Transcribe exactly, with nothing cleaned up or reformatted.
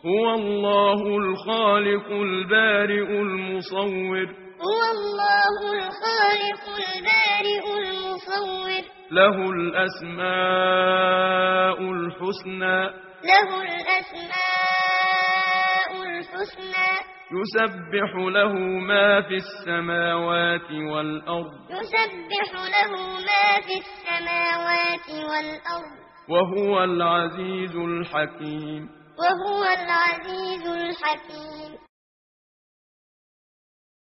هو الله الخالق البارئ المصور هو الله الخالق البارئ المصور له الأسماء الحسنى له الأسماء الحسنى يسبح له ما في السماوات والأرض يسبح له ما في السماوات والأرض وهو العزيز الحكيم وهو العزيز الحكيم